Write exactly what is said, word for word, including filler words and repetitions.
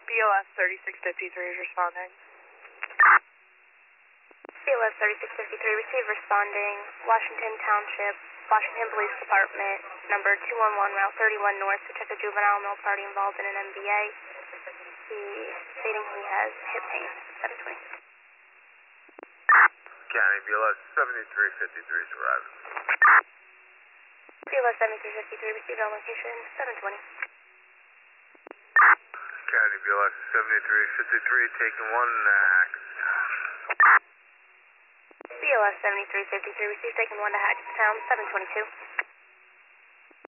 B L S thirty-six fifty-three is responding. B L S thirty-six fifty-three, receive responding, Washington Township, Washington Police Department, number two one one, Route thirty-one North, to check a juvenile male party involved in an M B A. He stating he has hip pain, seven twenty. County B L S seventy-three fifty-three is arriving. B L S seventy-three fifty-three, received on location, seven twenty. County B L S seventy-three fifty-three, taking one and a hack. B L S seventy-three fifty-three, received taking one to Hackettstown, seven twenty-two.